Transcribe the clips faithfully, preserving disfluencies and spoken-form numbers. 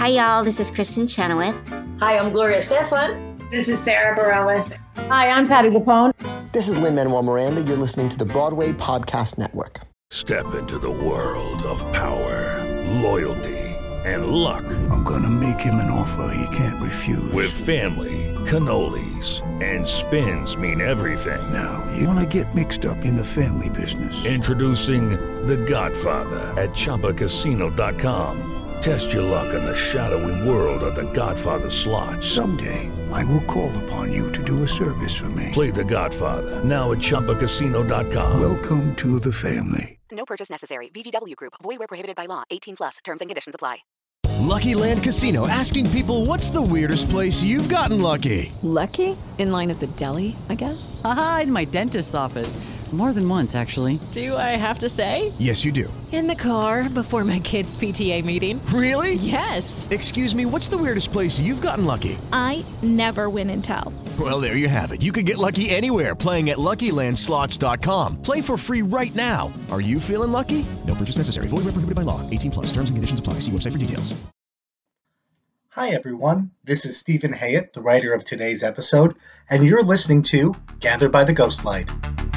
Hi, y'all. This is Kristen Chenoweth. Hi, I'm Gloria Stefan. This is Sarah Bareilles. Hi, I'm Patti LuPone. This is Lin-Manuel Miranda. You're listening to the Broadway Podcast Network. Step into the world of power, loyalty, and luck. I'm gonna make him an offer he can't refuse. With family, cannolis, and spins mean everything. Now, you wanna get mixed up in the family business. Introducing The Godfather at Chumba Casino dot com. Test your luck in the shadowy world of The Godfather slot. Someday, I will call upon you to do a service for me. Play The Godfather, now at Chumba Casino dot com. Welcome to the family. No purchase necessary. V G W Group. Void where prohibited by law. eighteen plus. Terms and conditions apply. Lucky Land Casino, asking people, what's the weirdest place you've gotten lucky? Lucky? In line at the deli, I guess? Aha, in my dentist's office. More than once, actually. Do I have to say? Yes, you do. In the car before my kids' P T A meeting. Really? Yes. Excuse me, what's the weirdest place you've gotten lucky? I never win and tell. Well, there you have it. You can get lucky anywhere, playing at Lucky Land Slots dot com. Play for free right now. Are you feeling lucky? No purchase necessary. Void where prohibited by law. eighteen plus. Terms and conditions apply. See website for details. Hi, everyone. This is Stephen Hayet, the writer of today's episode, and you're listening to Gathered by the Ghostlight.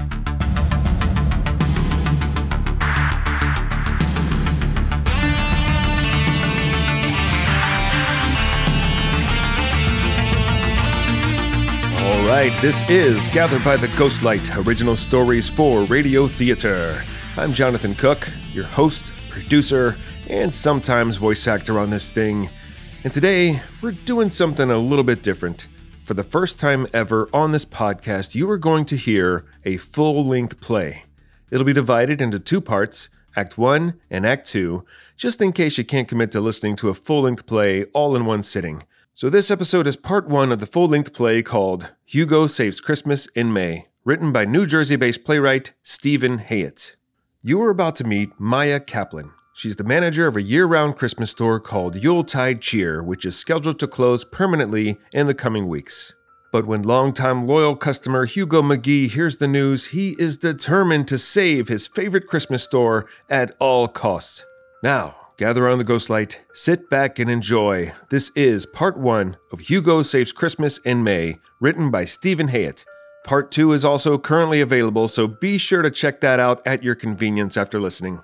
All right, this is Gathered by the Ghostlight, original stories for radio theater. I'm Jonathan Cook, your host, producer, and sometimes voice actor on this thing. And today, we're doing something a little bit different. For the first time ever on this podcast, you are going to hear a full-length play. It'll be divided into two parts, Act one and Act two, just in case you can't commit to listening to a full-length play all in one sitting. So this episode is part one of the full-length play called Hugo Saves Christmas in May, written by New Jersey-based playwright Stephen Hayet. You are about to meet Maya Kaplan. She's the manager of a year-round Christmas store called Yuletide Cheer, which is scheduled to close permanently in the coming weeks. But when longtime loyal customer Hugo McGee hears the news, he is determined to save his favorite Christmas store at all costs. Now, gather around the Ghostlight, sit back and enjoy. This is part one of Hugo Saves Christmas in May, written by Stephen Hayet. Part two is also currently available, so be sure to check that out at your convenience after listening.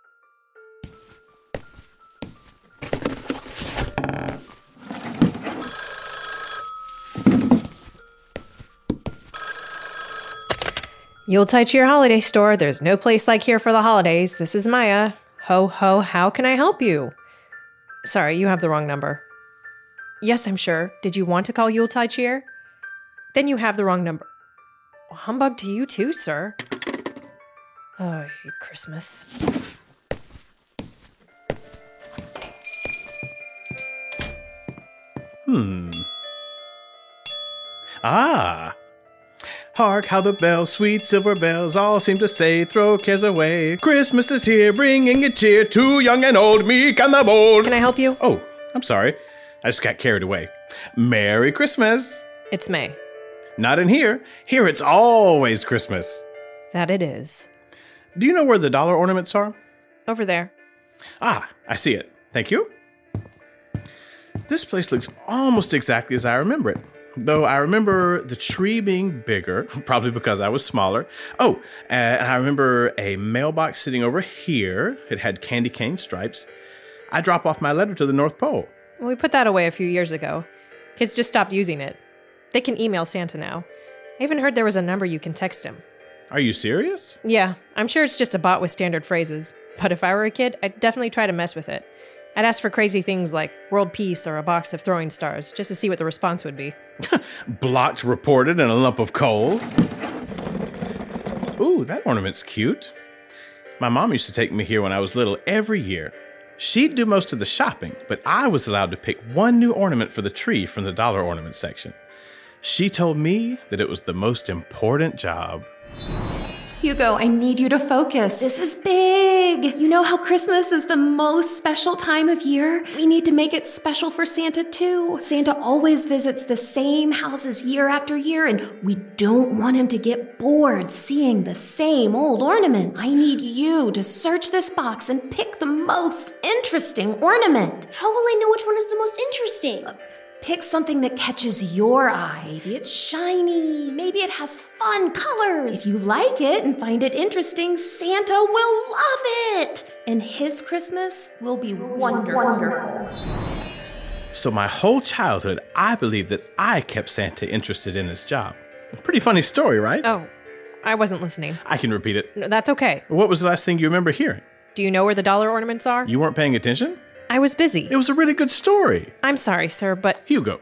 Yuletide Cheer Holiday Store. There's no place like here for the holidays. This is Maya. Ho, ho, how can I help you? Sorry, you have the wrong number. Yes, I'm sure. Did you want to call Yuletide Cheer? Then you have the wrong number. Well, humbug to you too, sir. Oh, I hate Christmas. Hmm. Ah. Hark how the bells, sweet silver bells, all seem to say, throw cares away. Christmas is here, bringing a cheer to young and old, meek and the bold. Can I help you? Oh, I'm sorry. I just got carried away. Merry Christmas. It's May. Not in here. Here it's always Christmas. That it is. Do you know where the dollar ornaments are? Over there. Ah, I see it. Thank you. This place looks almost exactly as I remember it. Though I remember the tree being bigger, probably because I was smaller. Oh, and I remember a mailbox sitting over here. It had candy cane stripes. I drop off my letter to the North Pole. Well, we put that away a few years ago. Kids just stopped using it. They can email Santa now. I even heard there was a number you can text him. Are you serious? Yeah, I'm sure it's just a bot with standard phrases. But if I were a kid, I'd definitely try to mess with it. I'd ask for crazy things like world peace or a box of throwing stars, just to see what the response would be. Blocked, reported, and a lump of coal. Ooh, that ornament's cute. My mom used to take me here when I was little every year. She'd do most of the shopping, but I was allowed to pick one new ornament for the tree from the dollar ornament section. She told me that it was the most important job. Hugo, I need you to focus. This is big. big. You know how Christmas is the most special time of year? We need to make it special for Santa too. Santa always visits the same houses year after year, and we don't want him to get bored seeing the same old ornaments. I need you to search this box and pick the most interesting ornament. How will I know which one is the most interesting? Uh, Pick something that catches your eye. Maybe it's shiny. Maybe it has fun colors. If you like it and find it interesting, Santa will love it. And his Christmas will be wonderful. So my whole childhood, I believed that I kept Santa interested in his job. Pretty funny story, right? Oh, I wasn't listening. I can repeat it. No, that's okay. What was the last thing you remember hearing? Do you know where the dollar ornaments are? You weren't paying attention? I was busy. It was a really good story. I'm sorry, sir, but... Hugo.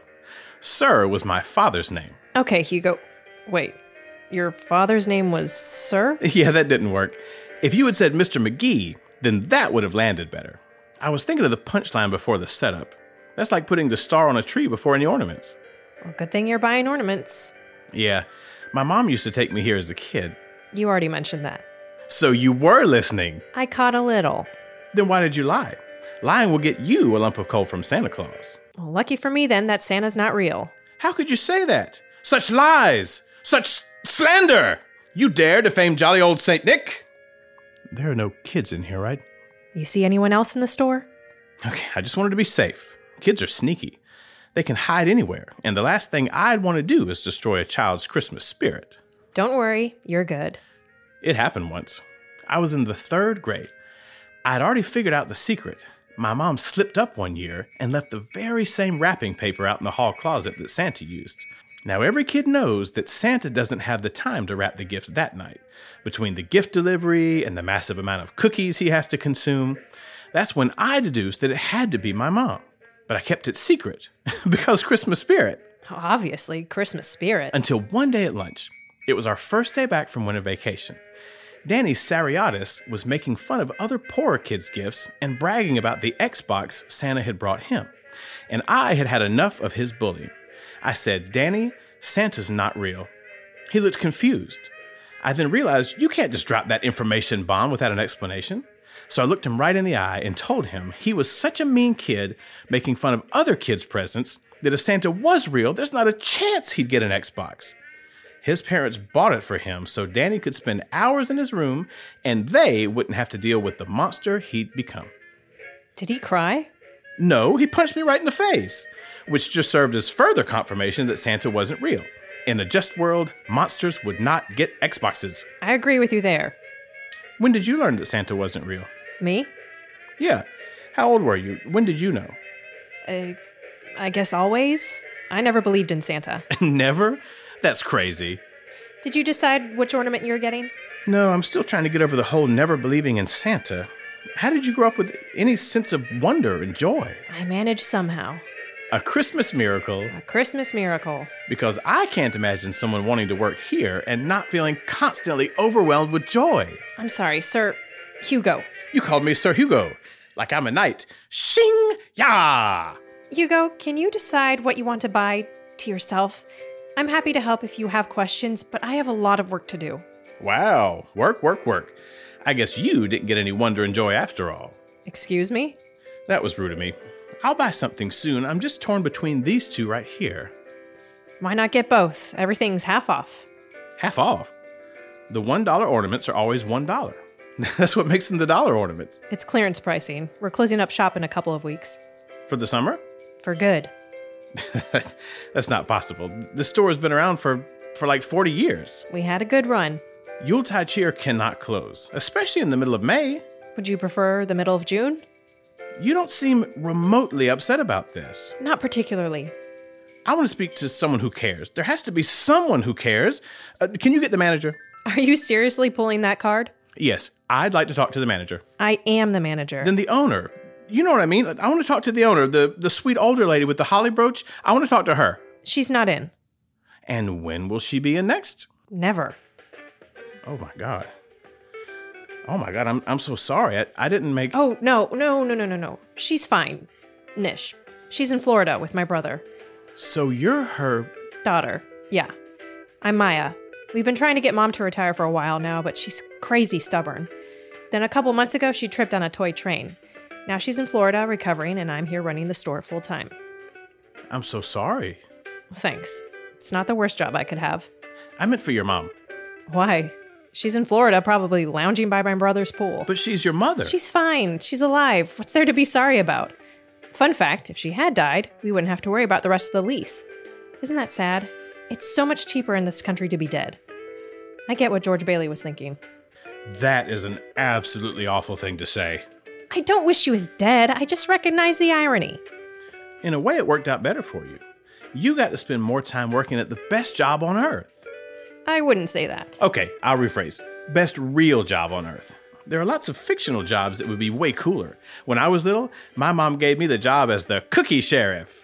Sir was my father's name. Okay, Hugo. Wait, your father's name was Sir? Yeah, that didn't work. If you had said Mister McGee, then that would have landed better. I was thinking of the punchline before the setup. That's like putting the star on a tree before any ornaments. Well, good thing you're buying ornaments. Yeah, my mom used to take me here as a kid. You already mentioned that. So you were listening. I caught a little. Then why did you lie? Lying will get you a lump of coal from Santa Claus. Well, lucky for me, then, that Santa's not real. How could you say that? Such lies! Such s- slander! You dare defame jolly old Saint Nick? There are no kids in here, right? You see anyone else in the store? Okay, I just wanted to be safe. Kids are sneaky. They can hide anywhere, and the last thing I'd want to do is destroy a child's Christmas spirit. Don't worry, you're good. It happened once. I was in the third grade. I'd already figured out the secret. My mom slipped up one year and left the very same wrapping paper out in the hall closet that Santa used. Now, every kid knows that Santa doesn't have the time to wrap the gifts that night. Between the gift delivery and the massive amount of cookies he has to consume, that's when I deduced that it had to be my mom. But I kept it secret because Christmas spirit. Obviously, Christmas spirit. Until one day at lunch. It was our first day back from winter vacation. Danny Sariotis was making fun of other poorer kids' gifts and bragging about the Xbox Santa had brought him. And I had had enough of his bullying. I said, Danny, Santa's not real. He looked confused. I then realized you can't just drop that information bomb without an explanation. So I looked him right in the eye and told him he was such a mean kid making fun of other kids' presents that if Santa was real, there's not a chance he'd get an Xbox. His parents bought it for him so Danny could spend hours in his room and they wouldn't have to deal with the monster he'd become. Did he cry? No, he punched me right in the face, which just served as further confirmation that Santa wasn't real. In a just world, monsters would not get Xboxes. I agree with you there. When did you learn that Santa wasn't real? Me? Yeah. How old were you? When did you know? Uh, I guess always. I never believed in Santa. Never? That's crazy. Did you decide which ornament you're getting? No, I'm still trying to get over the whole never believing in Santa. How did you grow up with any sense of wonder and joy? I managed somehow. A Christmas miracle. A Christmas miracle. Because I can't imagine someone wanting to work here and not feeling constantly overwhelmed with joy. I'm sorry, Sir Hugo. You called me Sir Hugo, like I'm a knight. Shing ya! Hugo, can you decide what you want to buy to yourself? I'm happy to help if you have questions, but I have a lot of work to do. Wow, work, work, work. I guess you didn't get any wonder and joy after all. Excuse me? That was rude of me. I'll buy something soon. I'm just torn between these two right here. Why not get both? Everything's half off. Half off? The one dollar ornaments are always one dollar. That's what makes them the dollar ornaments. It's clearance pricing. We're closing up shop in a couple of weeks. For the summer? For good. that's, that's not possible. The store has been around for, for like forty years. We had a good run. Yuletide cheer cannot close, especially in the middle of May. Would you prefer the middle of June? You don't seem remotely upset about this. Not particularly. I want to speak to someone who cares. There has to be someone who cares. Uh, can you get the manager? Are you seriously pulling that card? Yes, I'd like to talk to the manager. I am the manager. Then the owner. You know what I mean? I want to talk to the owner, the, the sweet older lady with the holly brooch. I want to talk to her. She's not in. And when will she be in next? Never. Oh my God. Oh my God, I'm I'm so sorry. I, I didn't make... Oh, no, no, no, no, no, no. She's fine. Nish. She's in Florida with my brother. So you're her... Daughter. Yeah. I'm Maya. We've been trying to get Mom to retire for a while now, but she's crazy stubborn. Then a couple months ago, she tripped on a toy train. Now she's in Florida recovering, and I'm here running the store full time. I'm so sorry. Thanks. It's not the worst job I could have. I meant for your mom. Why? She's in Florida, probably lounging by my brother's pool. But she's your mother. She's fine. She's alive. What's there to be sorry about? Fun fact, if she had died, we wouldn't have to worry about the rest of the lease. Isn't that sad? It's so much cheaper in this country to be dead. I get what George Bailey was thinking. That is an absolutely awful thing to say. I don't wish she was dead. I just recognize the irony. In a way, it worked out better for you. You got to spend more time working at the best job on earth. I wouldn't say that. Okay, I'll rephrase. Best real job on earth. There are lots of fictional jobs that would be way cooler. When I was little, my mom gave me the job as the cookie sheriff.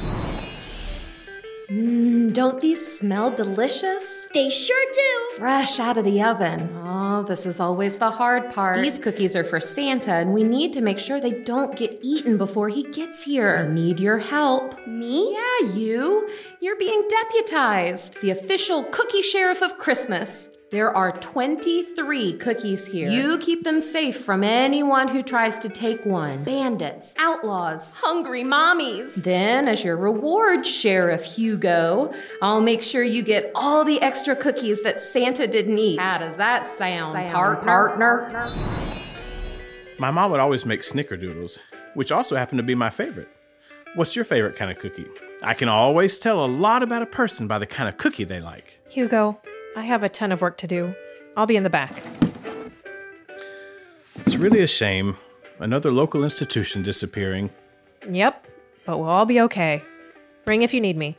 Mmm, don't these smell delicious? They sure do. Fresh out of the oven. Oh, this is always the hard part. These cookies are for Santa, and we need to make sure they don't get eaten before he gets here. I need your help. Me? Yeah, you. You're being deputized. The official cookie sheriff of Christmas. There are twenty-three cookies here. You keep them safe from anyone who tries to take one. Bandits, outlaws, hungry mommies. Then, as your reward, Sheriff Hugo, I'll make sure you get all the extra cookies that Santa didn't eat. How does that sound, sound partner? partner? My mom would always make snickerdoodles, which also happen to be my favorite. What's your favorite kind of cookie? I can always tell a lot about a person by the kind of cookie they like. Hugo, I have a ton of work to do. I'll be in the back. It's really a shame. Another local institution disappearing. Yep, but we'll all be okay. Ring if you need me.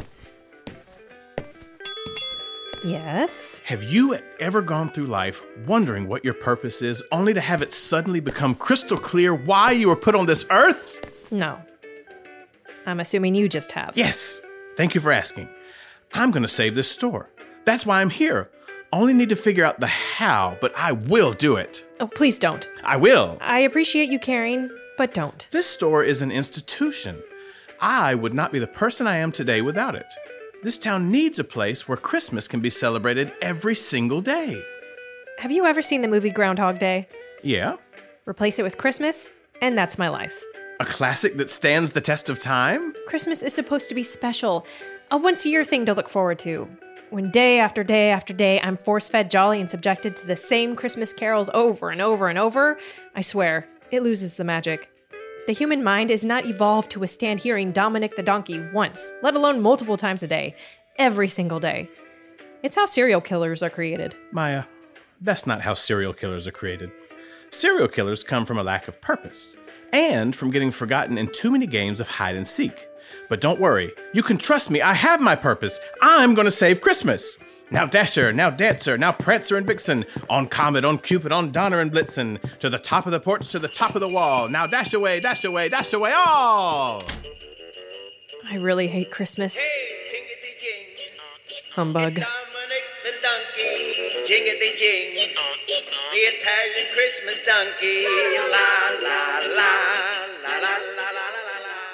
Yes? Have you ever gone through life wondering what your purpose is, only to have it suddenly become crystal clear why you were put on this earth? No. I'm assuming you just have. Yes. Thank you for asking. I'm going to save this store. That's why I'm here. Only need to figure out the how, but I will do it. Oh, please don't. I will. I appreciate you caring, but don't. This store is an institution. I would not be the person I am today without it. This town needs a place where Christmas can be celebrated every single day. Have you ever seen the movie Groundhog Day? Yeah. Replace it with Christmas, and that's my life. A classic that stands the test of time? Christmas is supposed to be special. A once-a-year thing to look forward to. When day after day after day, I'm force-fed jolly and subjected to the same Christmas carols over and over and over, I swear, it loses the magic. The human mind is not evolved to withstand hearing Dominic the Donkey once, let alone multiple times a day, every single day. It's how serial killers are created. Maya, that's not how serial killers are created. Serial killers come from a lack of purpose, and from getting forgotten in too many games of hide and seek. But don't worry, you can trust me, I have my purpose. I'm gonna save Christmas. Now Dasher, now Dancer, now Prancer and Vixen, on Comet, on Cupid, on Donner and Blitzen, to the top of the porch, to the top of the wall. Now dash away, dash away, dash away, all! I really hate Christmas. Humbug. The donkey, jingity jing, the Italian Christmas donkey, la la la, la la la la la la.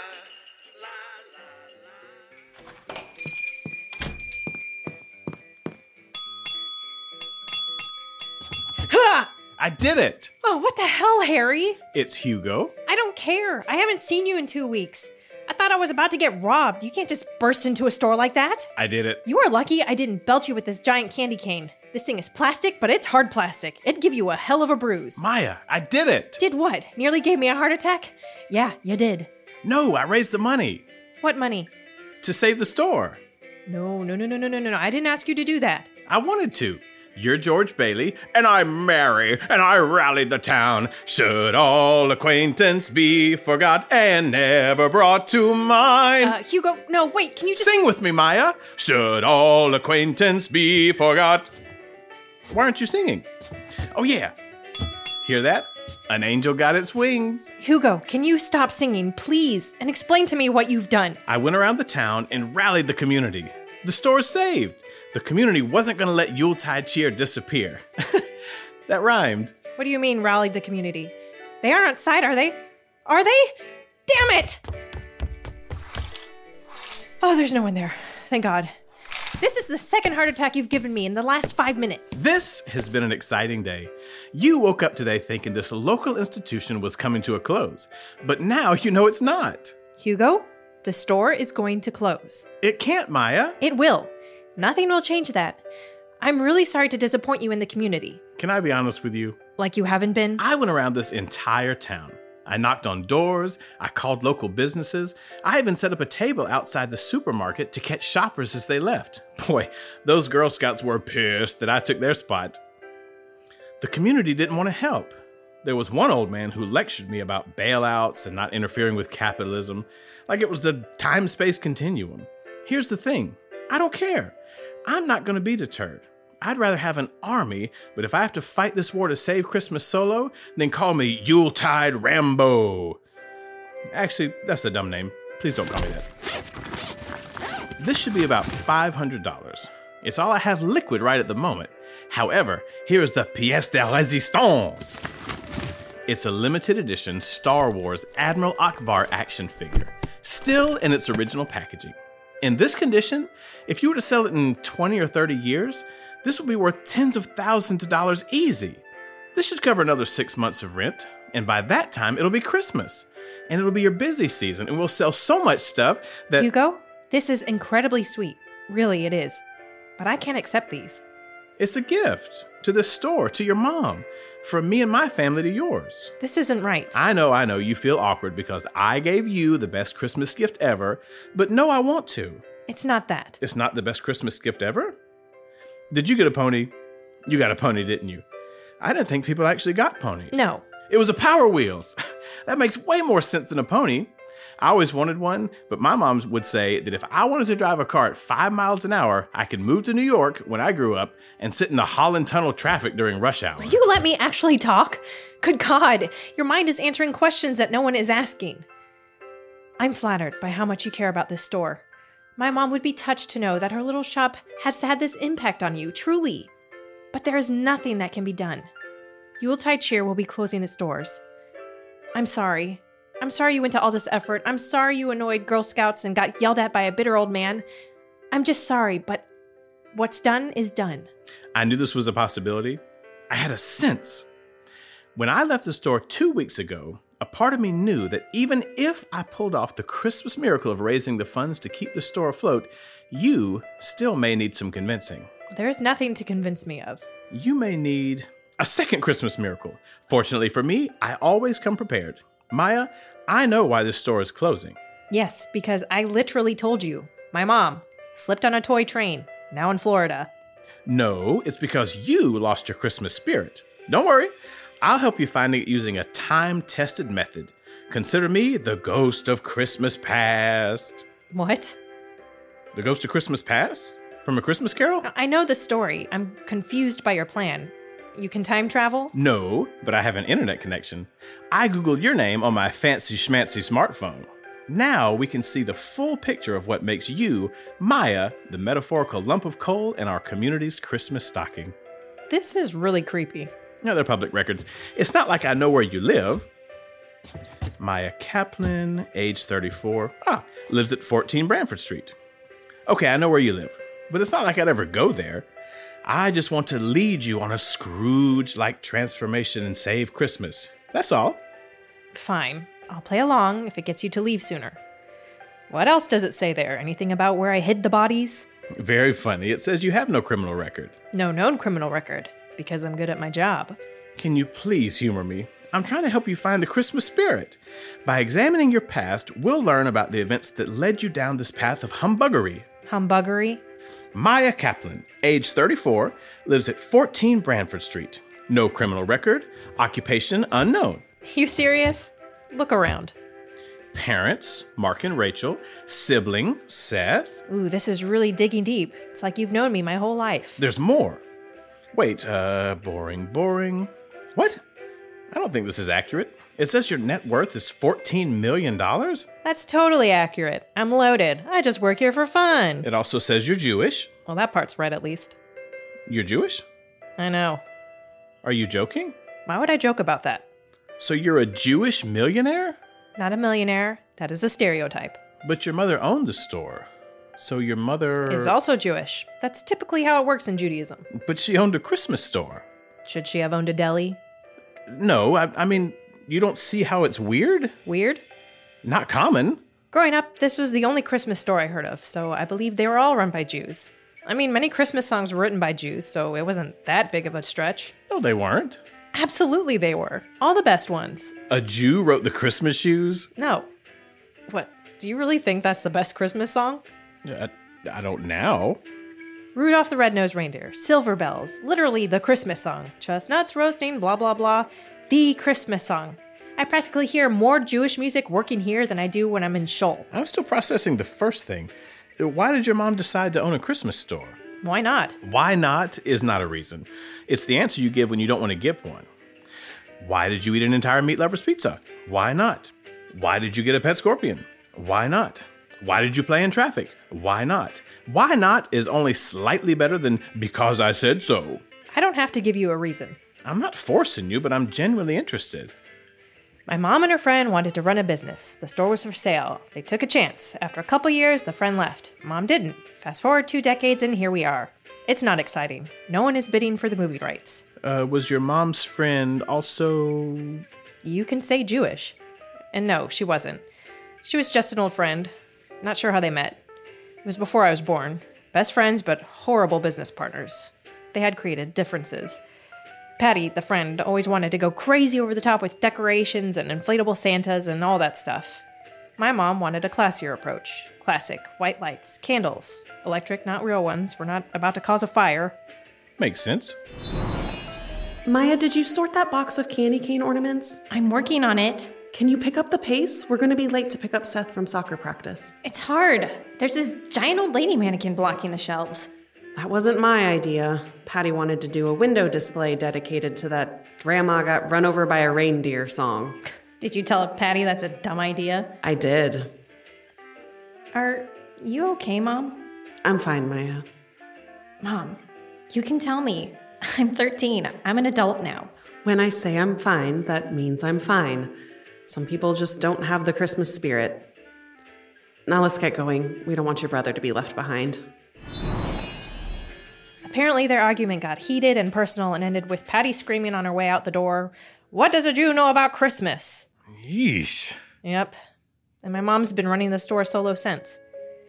I did it! Oh, what the hell, Harry? It's Hugo. I don't care. I haven't seen you in two weeks. I thought I was about to get robbed. You can't just burst into a store like that. I did it. You are lucky I didn't belt you with this giant candy cane. This thing is plastic, but it's hard plastic. It'd give you a hell of a bruise. Maya, I did it! Did what? Nearly gave me a heart attack? Yeah, you did. No, I raised the money. What money? To save the store. No, no, no, no, no, no, no. I didn't ask you to do that. I wanted to. You're George Bailey, and I'm Mary, and I rallied the town. Should all acquaintance be forgot and never brought to mind? Uh, Hugo, no, wait, can you just... Sing with me, Maya. Should all acquaintance be forgot. Why aren't you singing? Oh, yeah. Hear that? An angel got its wings. Hugo, can you stop singing, please, and explain to me what you've done? I went around the town and rallied the community. The store's saved. The community wasn't going to let Yuletide cheer disappear. That rhymed. What do you mean, rallied the community? They aren't outside, are they? Are they? Damn it! Oh, there's no one there. Thank God. This is the second heart attack you've given me in the last five minutes. This has been an exciting day. You woke up today thinking this local institution was coming to a close, but now you know it's not. Hugo, the store is going to close. It can't, Maya. It will. Nothing will change that. I'm really sorry to disappoint you in the community. Can I be honest with you? Like you haven't been? I went around this entire town. I knocked on doors, I called local businesses, I even set up a table outside the supermarket to catch shoppers as they left. Boy, those Girl Scouts were pissed that I took their spot. The community didn't want to help. There was one old man who lectured me about bailouts and not interfering with capitalism, like it was the time-space continuum. Here's the thing, I don't care. I'm not going to be deterred. I'd rather have an army, but if I have to fight this war to save Christmas solo, then call me Yuletide Rambo. Actually, that's a dumb name. Please don't call me that. This should be about five hundred dollars. It's all I have liquid right at the moment. However, here is the pièce de résistance. It's a limited edition Star Wars Admiral Akbar action figure, still in its original packaging. In this condition, if you were to sell it in twenty or thirty years, this would be worth tens of thousands of dollars easy. This should cover another six months of rent, and by that time, it'll be Christmas. And it'll be your busy season, and we'll sell so much stuff that— Hugo, this is incredibly sweet. Really, it is. But I can't accept these. It's a gift to the store, to your mom, from me and my family to yours. This isn't right. I know, I know, you feel awkward because I gave you the best Christmas gift ever, but no, I want to. It's not that. It's not the best Christmas gift ever? Did you get a pony? You got a pony, didn't you? I didn't think people actually got ponies. No. It was a Power Wheels. That makes way more sense than a pony. I always wanted one, but my mom would say that if I wanted to drive a car at five miles an hour, I could move to New York when I grew up and sit in the Holland Tunnel traffic during rush hour. Will you let me actually talk? Good God, your mind is answering questions that no one is asking. I'm flattered by how much you care about this store. My mom would be touched to know that her little shop has had this impact on you, truly. But there is nothing that can be done. Yuletide Cheer will be closing its doors. I'm sorry. I'm sorry you went to all this effort. I'm sorry you annoyed Girl Scouts and got yelled at by a bitter old man. I'm just sorry, but what's done is done. I knew this was a possibility. I had a sense. When I left the store two weeks ago, a part of me knew that even if I pulled off the Christmas miracle of raising the funds to keep the store afloat, you still may need some convincing. There is nothing to convince me of. You may need a second Christmas miracle. Fortunately for me, I always come prepared. Maya, I know why this store is closing. Yes, because I literally told you. My mom slipped on a toy train, now in Florida. No, it's because you lost your Christmas spirit. Don't worry. I'll help you find it using a time-tested method. Consider me the ghost of Christmas past. What? The ghost of Christmas past? From A Christmas Carol? I know the story. I'm confused by your plan. You can time travel? No, but I have an internet connection. I Googled your name on my fancy schmancy smartphone. Now we can see the full picture of what makes you, Maya, the metaphorical lump of coal in our community's Christmas stocking. This is really creepy. No, they're public records. It's not like I know where you live. Maya Kaplan, age thirty-four. Ah, lives at fourteen Branford Street. Okay, I know where you live, but it's not like I'd ever go there. I just want to lead you on a Scrooge-like transformation and save Christmas. That's all. Fine. I'll play along if it gets you to leave sooner. What else does it say there? Anything about where I hid the bodies? Very funny. It says you have no criminal record. No known criminal record. Because I'm good at my job. Can you please humor me? I'm trying to help you find the Christmas spirit. By examining your past, we'll learn about the events that led you down this path of humbuggery. Humbuggery? Maya Kaplan, age thirty-four, lives at fourteen Branford Street. No criminal record, occupation unknown. You serious? Look around. Parents, Mark and Rachel. Sibling, Seth. Ooh, this is really digging deep. It's like you've known me my whole life. There's more. Wait, uh, boring, boring. What? I don't think this is accurate. It says your net worth is fourteen million dollars? That's totally accurate. I'm loaded. I just work here for fun. It also says you're Jewish. Well, that part's right at least. You're Jewish? I know. Are you joking? Why would I joke about that? So you're a Jewish millionaire? Not a millionaire. That is a stereotype. But your mother owned the store. So your mother... is also Jewish. That's typically how it works in Judaism. But she owned a Christmas store. Should she have owned a deli? No, I, I mean, you don't see how it's weird? Weird? Not common. Growing up, this was the only Christmas store I heard of, so I believe they were all run by Jews. I mean, many Christmas songs were written by Jews, so it wasn't that big of a stretch. No, they weren't. Absolutely they were. All the best ones. A Jew wrote the Christmas shoes? No. What, do you really think that's the best Christmas song? I, I don't now. Rudolph the Red-Nosed Reindeer, Silver Bells, literally the Christmas song. Chestnuts roasting, blah, blah, blah. The Christmas song. I practically hear more Jewish music working here than I do when I'm in Shul. I'm still processing the first thing. Why did your mom decide to own a Christmas store? Why not? Why not is not a reason. It's the answer you give when you don't want to give one. Why did you eat an entire meat lover's pizza? Why not? Why did you get a pet scorpion? Why not? Why did you play in traffic? Why not? Why not is only slightly better than because I said so. I don't have to give you a reason. I'm not forcing you, but I'm genuinely interested. My mom and her friend wanted to run a business. The store was for sale. They took a chance. After a couple years, the friend left. Mom didn't. Fast forward two decades and here we are. It's not exciting. No one is bidding for the movie rights. Uh, was your mom's friend also... You can say Jewish. And no, she wasn't. She was just an old friend. Not sure how they met. It was before I was born. Best friends, but horrible business partners. They had created differences. Patty, the friend, always wanted to go crazy over the top with decorations and inflatable Santas and all that stuff. My mom wanted a classier approach. Classic, white lights, candles. Electric, not real ones. We're not about to cause a fire. Makes sense. Maya, did you sort that box of candy cane ornaments? I'm working on it. Can you pick up the pace? We're going to be late to pick up Seth from soccer practice. It's hard. There's this giant old lady mannequin blocking the shelves. That wasn't my idea. Patty wanted to do a window display dedicated to that Grandma Got Run Over by a Reindeer song. Did you tell Patty that's a dumb idea? I did. Are you okay, Mom? I'm fine, Maya. Mom, you can tell me. I'm thirteen. I'm an adult now. When I say I'm fine, that means I'm fine. Some people just don't have the Christmas spirit. Now let's get going. We don't want your brother to be left behind. Apparently their argument got heated and personal and ended with Patty screaming on her way out the door, "What does a Jew know about Christmas?" Yeesh. Yep. And my mom's been running the store solo since.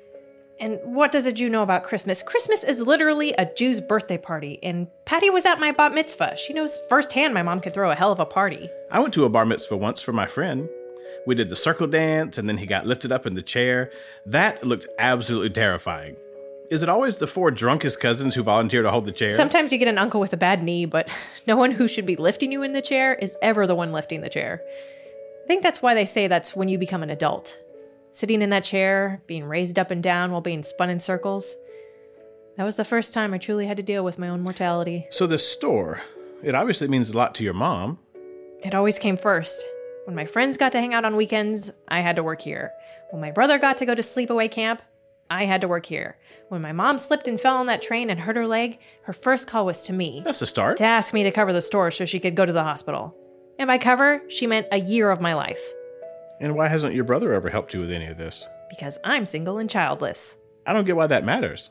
And what does a Jew know about Christmas? Christmas is literally a Jew's birthday party, and Patty was at my bat mitzvah. She knows firsthand my mom could throw a hell of a party. I went to a bar mitzvah once for my friend. We did the circle dance, and then he got lifted up in the chair. That looked absolutely terrifying. Is it always the four drunkest cousins who volunteer to hold the chair? Sometimes you get an uncle with a bad knee, but no one who should be lifting you in the chair is ever the one lifting the chair. I think that's why they say that's when you become an adult. Sitting in that chair, being raised up and down while being spun in circles. That was the first time I truly had to deal with my own mortality. So this store, it obviously means a lot to your mom. It always came first. When my friends got to hang out on weekends, I had to work here. When my brother got to go to sleepaway camp, I had to work here. When my mom slipped and fell on that train and hurt her leg, her first call was to me. That's a start. To ask me to cover the store so she could go to the hospital. And by cover, she meant a year of my life. And why hasn't your brother ever helped you with any of this? Because I'm single and childless. I don't get why that matters.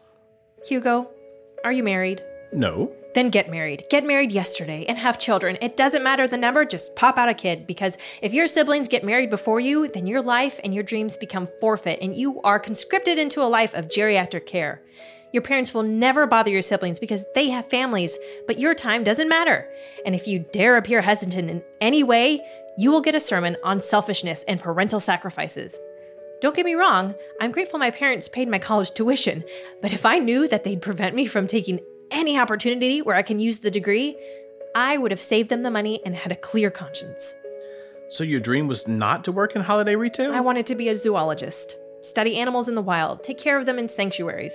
Hugo, are you married? No. Then get married. Get married yesterday and have children. It doesn't matter the number, just pop out a kid. Because if your siblings get married before you, then your life and your dreams become forfeit and you are conscripted into a life of geriatric care. Your parents will never bother your siblings because they have families, but your time doesn't matter. And if you dare appear hesitant in any way, you will get a sermon on selfishness and parental sacrifices. Don't get me wrong, I'm grateful my parents paid my college tuition, but if I knew that they'd prevent me from taking any opportunity where I can use the degree, I would have saved them the money and had a clear conscience. So your dream was not to work in holiday retail? I wanted to be a zoologist, study animals in the wild, take care of them in sanctuaries.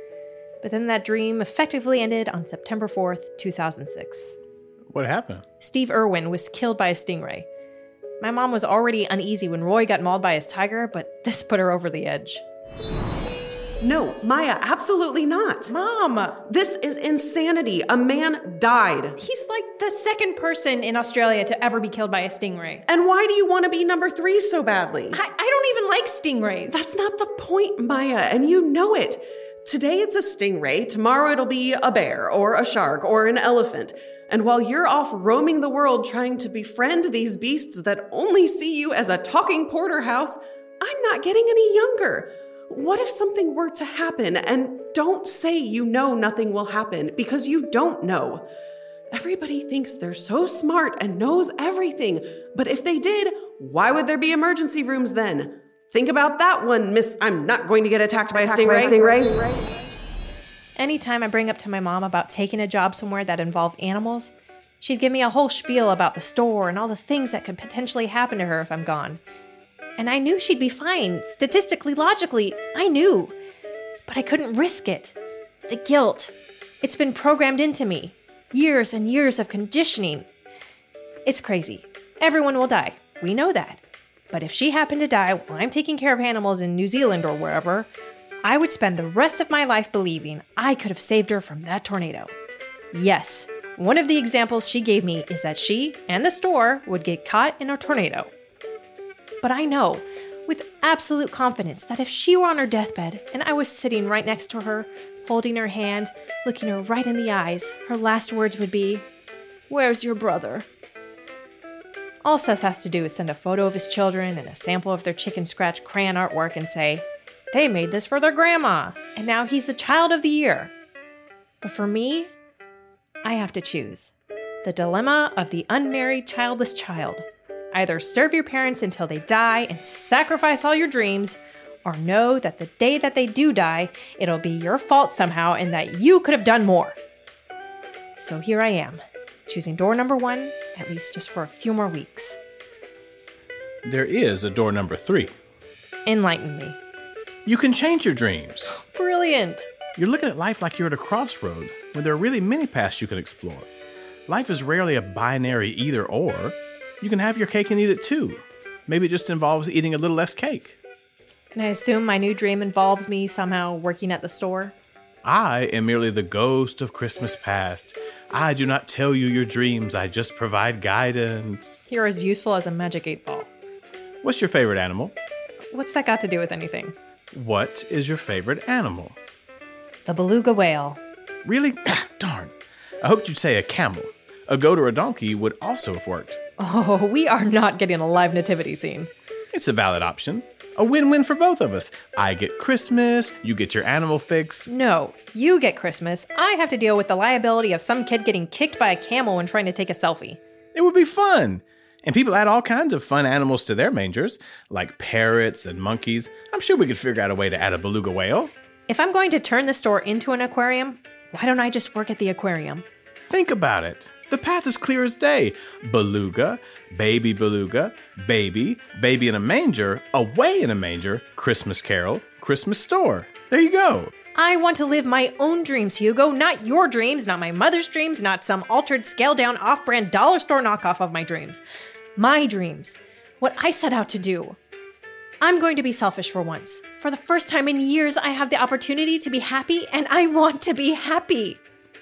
But then that dream effectively ended on September fourth, two thousand six. What happened? Steve Irwin was killed by a stingray. My mom was already uneasy when Roy got mauled by his tiger, but this put her over the edge. No, Maya, absolutely not. Mom! This is insanity. A man died. He's like the second person in Australia to ever be killed by a stingray. And why do you want to be number three so badly? I, I don't even like stingrays. That's not the point, Maya, and you know it. Today it's a stingray, tomorrow it'll be a bear or a shark or an elephant. And while you're off roaming the world trying to befriend these beasts that only see you as a talking porterhouse, I'm not getting any younger. What if something were to happen? And don't say you know nothing will happen, because you don't know. Everybody thinks they're so smart and knows everything. But if they did, why would there be emergency rooms then? Think about that one, Miss I'm not going to get attacked by a stingray. stingray. Anytime I bring up to my mom about taking a job somewhere that involved animals, she'd give me a whole spiel about the store and all the things that could potentially happen to her if I'm gone. And I knew she'd be fine. Statistically, logically, I knew. But I couldn't risk it. The guilt. It's been programmed into me. Years and years of conditioning. It's crazy. Everyone will die. We know that. But if she happened to die while I'm taking care of animals in New Zealand or wherever, I would spend the rest of my life believing I could have saved her from that tornado. Yes, one of the examples she gave me is that she and the store would get caught in a tornado. But I know, with absolute confidence, that if she were on her deathbed and I was sitting right next to her, holding her hand, looking her right in the eyes, her last words would be, "Where's your brother?" All Seth has to do is send a photo of his children and a sample of their chicken scratch crayon artwork and say, "They made this for their grandma, and now he's the child of the year." But for me, I have to choose. The dilemma of the unmarried childless child. Either serve your parents until they die and sacrifice all your dreams, or know that the day that they do die, it'll be your fault somehow and that you could have done more. So here I am, choosing door number one, at least just for a few more weeks. There is a door number three. Enlighten me. You can change your dreams. Brilliant. You're looking at life like you're at a crossroad when there are really many paths you can explore. Life is rarely a binary either or. You can have your cake and eat it too. Maybe it just involves eating a little less cake. And I assume my new dream involves me somehow working at the store? I am merely the ghost of Christmas past. I do not tell you your dreams, I just provide guidance. You're as useful as a magic eight ball. What's your favorite animal? What's that got to do with anything? What is your favorite animal? The beluga whale. Really? Darn. I hoped you'd say a camel. A goat or a donkey would also have worked. Oh, we are not getting a live nativity scene. It's a valid option. A win-win for both of us. I get Christmas, you get your animal fix. No, you get Christmas. I have to deal with the liability of some kid getting kicked by a camel when trying to take a selfie. It would be fun. And people add all kinds of fun animals to their mangers, like parrots and monkeys. I'm sure we could figure out a way to add a beluga whale. If I'm going to turn the store into an aquarium, why don't I just work at the aquarium? Think about it. The path is clear as day. Beluga, baby beluga, baby, baby in a manger, away in a manger, Christmas carol, Christmas store. There you go. I want to live my own dreams, Hugo, not your dreams, not my mother's dreams, not some altered, scaled-down, off-brand dollar store knockoff of my dreams. My dreams. What I set out to do. I'm going to be selfish for once. For the first time in years, I have the opportunity to be happy, and I want to be happy.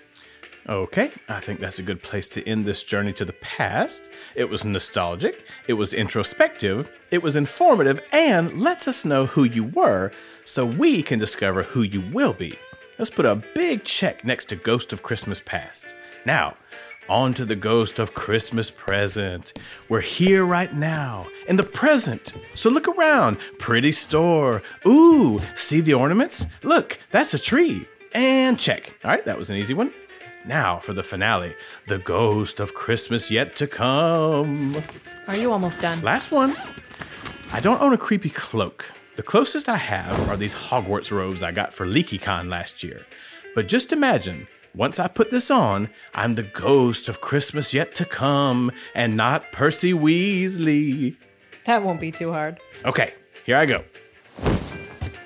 Okay, I think that's a good place to end this journey to the past. It was nostalgic, it was introspective, it was informative, and lets us know who you were so we can discover who you will be. Let's put a big check next to Ghost of Christmas Past. Now, on to the Ghost of Christmas Present. We're here right now, in the present. So look around. Pretty store. Ooh, see the ornaments? Look, that's a tree. And check. All right, that was an easy one. Now for the finale, the Ghost of Christmas Yet to Come. Are you almost done? Last one. I don't own a creepy cloak. The closest I have are these Hogwarts robes I got for LeakyCon last year. But just imagine, once I put this on, I'm the Ghost of Christmas Yet to Come, and not Percy Weasley. That won't be too hard. Okay, here I go.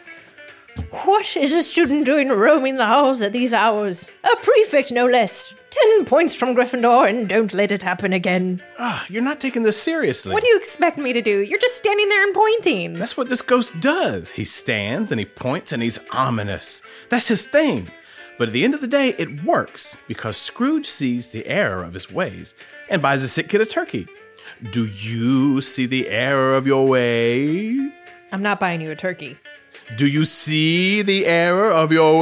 What is a student doing roaming the halls at these hours? A prefect, no less. Ten points from Gryffindor, and don't let it happen again. Ah, you're not taking this seriously. What do you expect me to do? You're just standing there and pointing. That's what this ghost does. He stands and he points and he's ominous. That's his thing. But at the end of the day, it works because Scrooge sees the error of his ways and buys a sick kid a turkey. Do you see the error of your ways? I'm not buying you a turkey. Do you see the error of your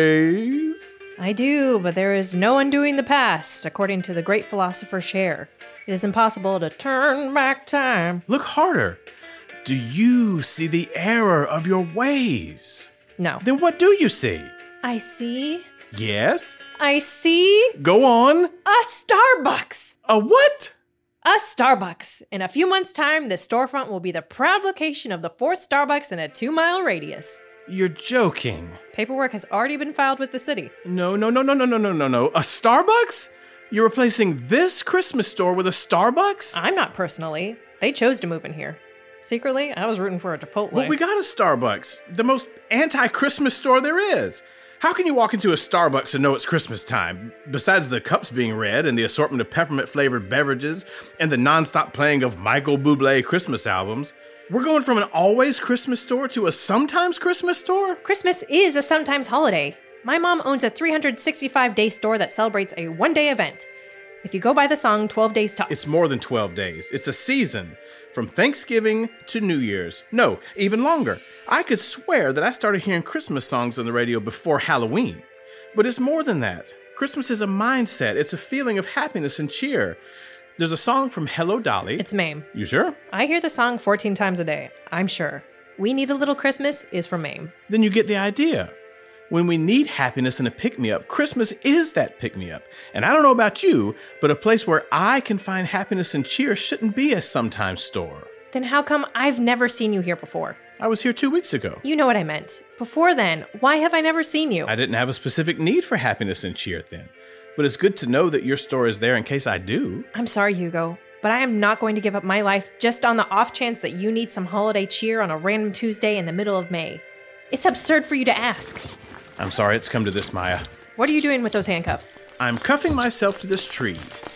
ways? I do, but there is no undoing the past, according to the great philosopher Cher. It is impossible to turn back time. Look harder. Do you see the error of your ways? No. Then what do you see? I see. Yes? I see. Go on. A Starbucks. A what? A Starbucks. In a few months' time, this storefront will be the proud location of the fourth Starbucks in a two-mile radius. You're joking. Paperwork has already been filed with the city. No, no, no, no, no, no, no, no, no. A Starbucks? You're replacing this Christmas store with a Starbucks? I'm not personally. They chose to move in here. Secretly, I was rooting for a Chipotle. But we got a Starbucks. The most anti-Christmas store there is. How can you walk into a Starbucks and know it's Christmas time? Besides the cups being red and the assortment of peppermint-flavored beverages and the non-stop playing of Michael Bublé Christmas albums, we're going from an always Christmas store to a sometimes Christmas store? Christmas is a sometimes holiday. My mom owns a three hundred sixty-five day store that celebrates a one-day event. If you go by the song, twelve days tops. It's more than twelve days. It's a season. From Thanksgiving to New Year's. No, even longer. I could swear that I started hearing Christmas songs on the radio before Halloween. But it's more than that. Christmas is a mindset. It's a feeling of happiness and cheer. There's a song from Hello Dolly. It's Mame. You sure? I hear the song fourteen times a day. I'm sure. We Need a Little Christmas is from Mame. Then you get the idea. When we need happiness and a pick-me-up, Christmas is that pick-me-up. And I don't know about you, but a place where I can find happiness and cheer shouldn't be a sometimes store. Then how come I've never seen you here before? I was here two weeks ago. You know what I meant. Before then, why have I never seen you? I didn't have a specific need for happiness and cheer then. But it's good to know that your store is there in case I do. I'm sorry, Hugo, but I am not going to give up my life just on the off chance that you need some holiday cheer on a random Tuesday in the middle of May. It's absurd for you to ask. I'm sorry it's come to this, Maya. What are you doing with those handcuffs? I'm cuffing myself to this tree.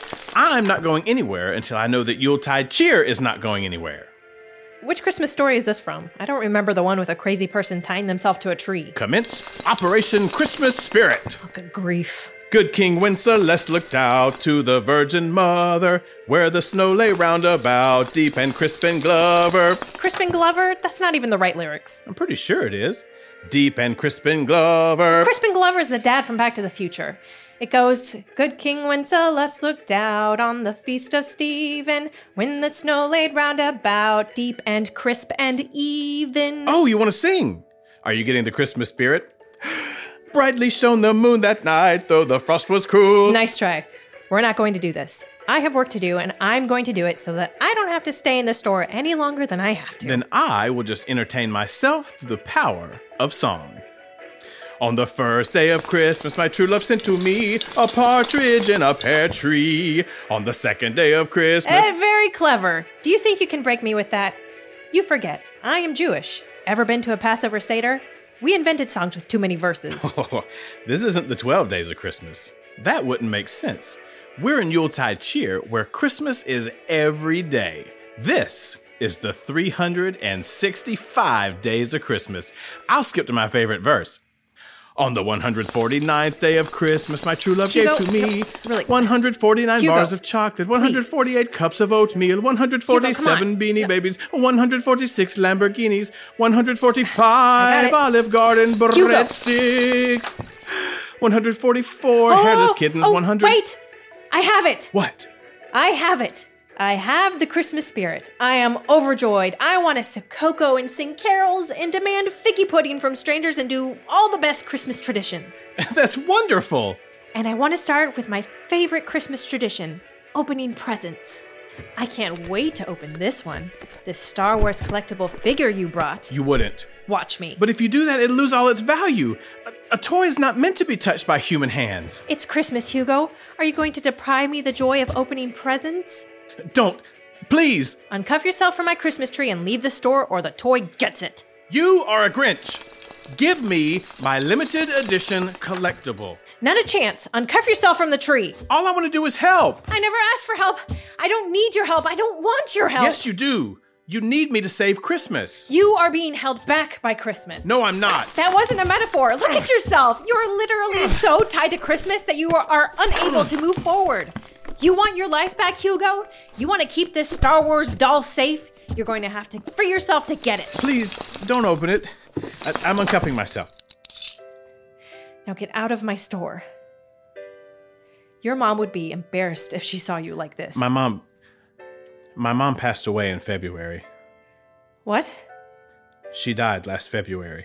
I'm not going anywhere until I know that Yuletide cheer is not going anywhere. Which Christmas story is this from? I don't remember the one with a crazy person tying themselves to a tree. Commence Operation Christmas Spirit. Oh, good grief. Good King Wenceslas looked out to the Virgin Mother, where the snow lay round about, deep and crisp and Glover. Crisp and Glover? That's not even the right lyrics. I'm pretty sure it is. Deep and Crispin Glover. Crispin Glover is the dad from Back to the Future. It goes, Good King Wenceslas looked out on the feast of Stephen, when the snow laid round about, deep and crisp and even. Oh, you want to sing? Are you getting the Christmas spirit? Brightly shone the moon that night, though the frost was cruel. Nice try. We're not going to do this. I have work to do, and I'm going to do it so that I don't have to stay in the store any longer than I have to. Then I will just entertain myself through the power of song. On the first day of Christmas, my true love sent to me a partridge in a pear tree. On the second day of Christmas... Eh, very clever. Do you think you can break me with that? You forget, I am Jewish. Ever been to a Passover Seder? We invented songs with too many verses. Oh, this isn't the twelve days of Christmas. That wouldn't make sense. We're in Yuletide cheer, where Christmas is every day. This is the three hundred sixty-five days of Christmas. I'll skip to my favorite verse. On the one hundred forty-ninth day of Christmas, my true love Hugo, gave to me no, really. one hundred forty-nine Hugo, bars of chocolate, one hundred forty-eight please. cups of oatmeal, one hundred forty-seven Hugo, Beanie no. Babies, one hundred forty-six Lamborghinis, one hundred forty-five Olive Garden breadsticks, one hundred forty-four oh, hairless kittens, oh, one hundred... Wait! I have it! What? I have it! I have the Christmas spirit. I am overjoyed. I want to sip cocoa and sing carols and demand figgy pudding from strangers and do all the best Christmas traditions. That's wonderful! And I want to start with my favorite Christmas tradition, opening presents. I can't wait to open this one. This Star Wars collectible figure you brought. You wouldn't. Watch me. But if you do that, it'll lose all its value. A, a toy is not meant to be touched by human hands. It's Christmas, Hugo. Are you going to deprive me the joy of opening presents? Don't. Please. Uncuff yourself from my Christmas tree and leave the store, or the toy gets it. You are a Grinch. Give me my limited edition collectible. Not a chance. Uncuff yourself from the tree. All I want to do is help. I never asked for help. I don't need your help. I don't want your help. Yes, you do. You need me to save Christmas. You are being held back by Christmas. No, I'm not. That wasn't a metaphor. Look at yourself. You're literally so tied to Christmas that you are, are unable to move forward. You want your life back, Hugo? You want to keep this Star Wars doll safe? You're going to have to free yourself to get it. Please, don't open it. I- I'm uncuffing myself. Now get out of my store. Your mom would be embarrassed if she saw you like this. My mom... My mom passed away in February. What? She died last February.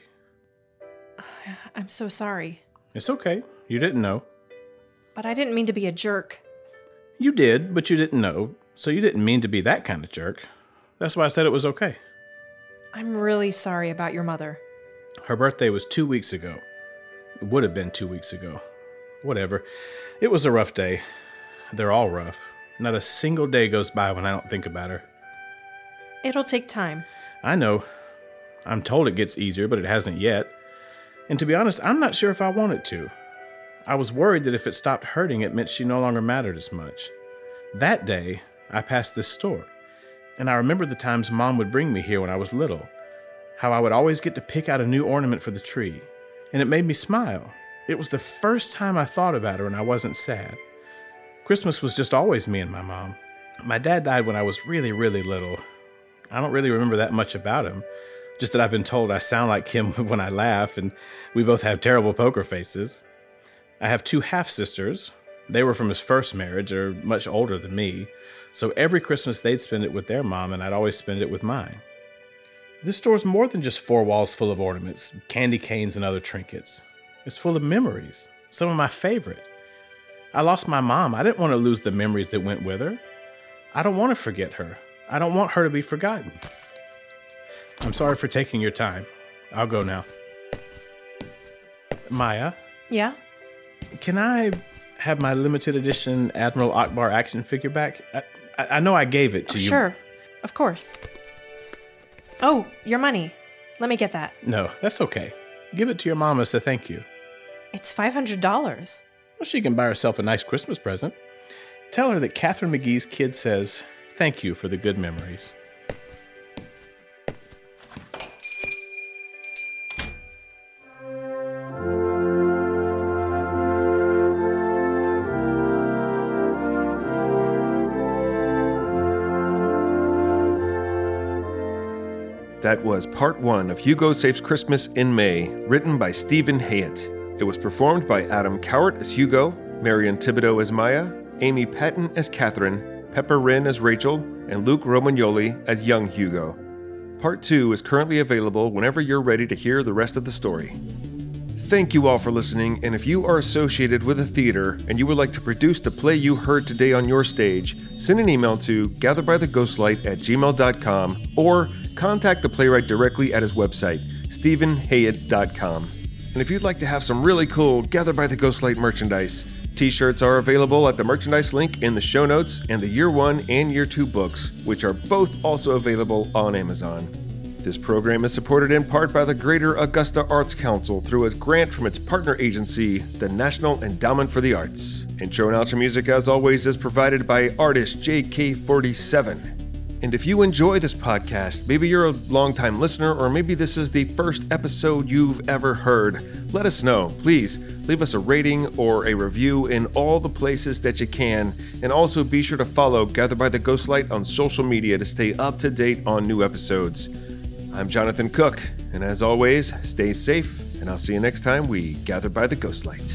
I'm so sorry. It's okay. You didn't know. But I didn't mean to be a jerk. You did, but you didn't know. So you didn't mean to be that kind of jerk. That's why I said it was okay. I'm really sorry about your mother. Her birthday was two weeks ago. It would have been two weeks ago. Whatever. It was a rough day. They're all rough. Not a single day goes by when I don't think about her. It'll take time. I know. I'm told it gets easier, but it hasn't yet. And to be honest, I'm not sure if I want it to. I was worried that if it stopped hurting, it meant she no longer mattered as much. That day, I passed this store, and I remembered the times Mom would bring me here when I was little, how I would always get to pick out a new ornament for the tree, and it made me smile. It was the first time I thought about her and I wasn't sad. Christmas was just always me and my mom. My dad died when I was really, really little. I don't really remember that much about him, just that I've been told I sound like him when I laugh, and we both have terrible poker faces. I have two half-sisters. They were from his first marriage, are much older than me, so every Christmas they'd spend it with their mom, and I'd always spend it with mine. This store's more than just four walls full of ornaments, candy canes, and other trinkets. It's full of memories, some of my favorite. I lost my mom. I didn't want to lose the memories that went with her. I don't want to forget her. I don't want her to be forgotten. I'm sorry for taking your time. I'll go now. Maya? Yeah? Can I have my limited edition Admiral Akbar action figure back? I, I, I know I gave it to oh, you. Sure. Of course. Oh, your money. Let me get that. No, that's okay. Give it to your mama as a thank you. It's five hundred dollars. Well, she can buy herself a nice Christmas present. Tell her that Catherine McGee's kid says, thank you for the good memories. That was part one of Hugo Saves Christmas in May, written by Stephen Hayet. It was performed by Adam Cowart as Hugo, Marion Thibodeau as Maya, Amy Patton as Catherine, Pepper Wren as Rachel, and Luke Romagnoli as young Hugo. Part two is currently available whenever you're ready to hear the rest of the story. Thank you all for listening, and if you are associated with a theater and you would like to produce the play you heard today on your stage, send an email to gatherbytheghostlight at gmail dot com or contact the playwright directly at his website, stephen hayet dot com. And if you'd like to have some really cool Gather by the Ghostlight merchandise, t-shirts are available at the merchandise link in the show notes and the Year One and Year Two books, which are both also available on Amazon. This program is supported in part by the Greater Augusta Arts Council through a grant from its partner agency, the National Endowment for the Arts. Intro and outro music, as always, is provided by artist J K forty-seven. And if you enjoy this podcast, maybe you're a longtime listener, or maybe this is the first episode you've ever heard, let us know. Please leave us a rating or a review in all the places that you can. And also be sure to follow Gather by the Ghostlight on social media to stay up to date on new episodes. I'm Jonathan Cook, and as always, stay safe, and I'll see you next time we Gather by the Ghostlight.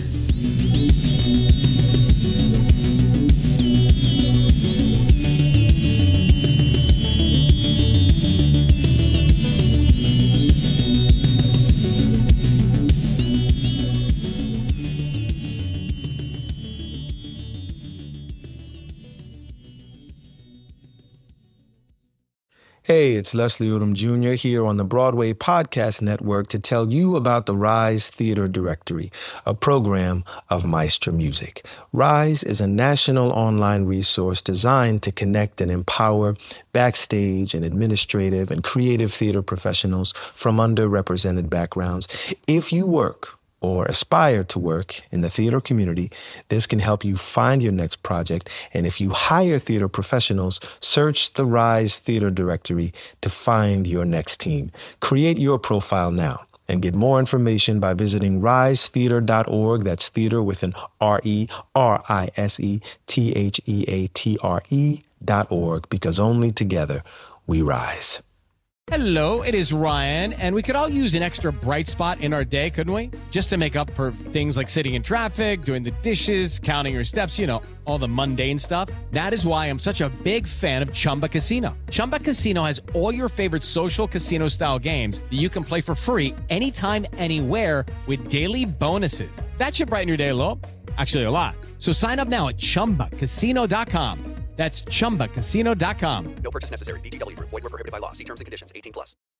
Hey, it's Leslie Odom Junior here on the Broadway Podcast Network to tell you about the Rise Theater Directory, a program of Maestro Music. Rise is a national online resource designed to connect and empower backstage and administrative and creative theater professionals from underrepresented backgrounds. If you work or aspire to work in the theater community, this can help you find your next project. And if you hire theater professionals, search the Rise Theater Directory to find your next team. Create your profile now and get more information by visiting rise theater dot org. That's theater with an R E, R I S E, T H E A T R E dot org, because only together we rise. Hello, it is Ryan, and we could all use an extra bright spot in our day, couldn't we? Just to make up for things like sitting in traffic, doing the dishes, counting your steps, you know, all the mundane stuff. That is why I'm such a big fan of Chumba Casino. Chumba Casino has all your favorite social casino-style games that you can play for free anytime, anywhere with daily bonuses. That should brighten your day a little. Actually, a lot. So sign up now at chumba casino dot com. That's chumba casino dot com. No purchase necessary. V G W Group. Void where prohibited by law. See terms and conditions. eighteen plus.